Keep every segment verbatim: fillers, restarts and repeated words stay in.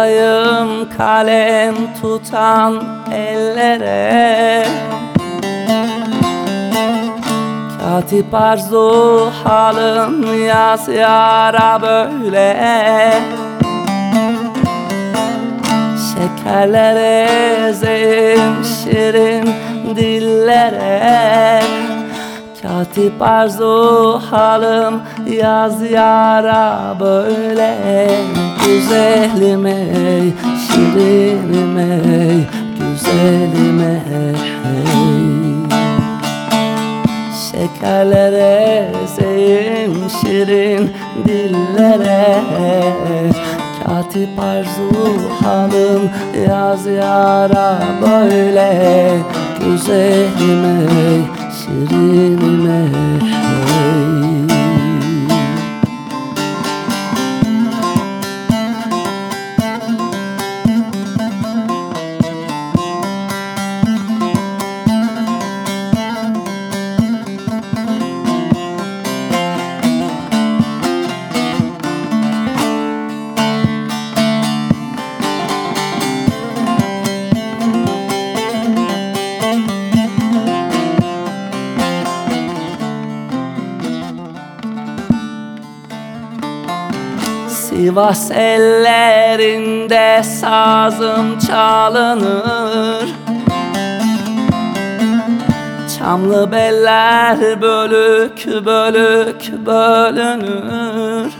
Tutayım kalem tutan ellere, Katip arzu halım yaz yara böyle. Şekerlere ezeyim şirin dillere, Katip arzu halım yaz yara böyle. Güzelim ey, şirinim ey, güzelim ey. Şekerlere ezeyim şirin dillere, Katip arzu halım yaz yara böyle. Güzelim ey, şirinim ey. Sivas ellerinde sazım çalınır, Çamlı beller bölük bölük bölünür.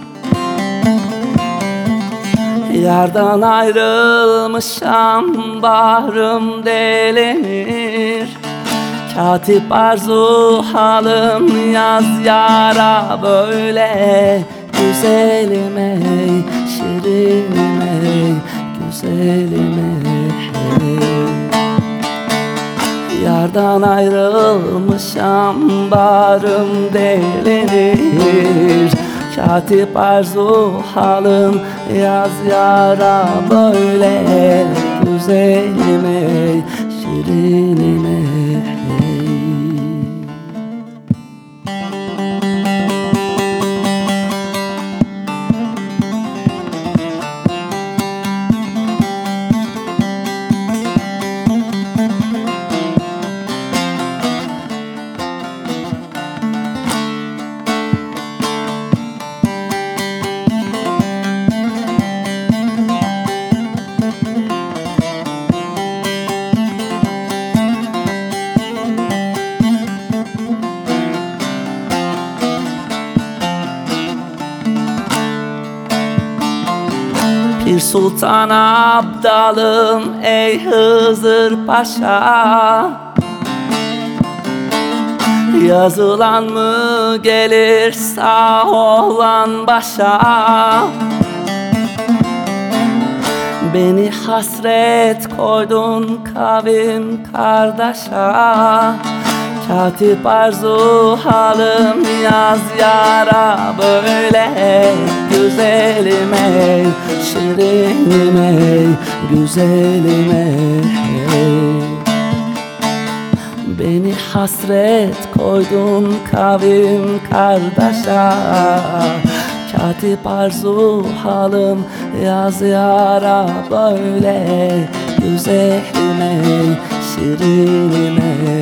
Yardan ayrılmışam bağrım delinir, Katip arzu halım yaz yara böyle. Güzelim ey, şirinim ey, güzelim ey. Yardan ayrılmışam bağrım delinir, Katip arzu halım yaz yara böyle. Güzelim ey, şirinim ey. Pir Sultan Abdalım ey Hızır Paşa, yazılan mı gelir sağ olan başa. Beni hasret koydun kavim kardeşa, Katip arzu halım yaz yara böyle. Güzelim ey, şirinim ey, güzelim ey. Beni hasret koydun kavim kardeşa, Katip arzu halım yaz yara böyle. Güzelim ey, şirinim ey.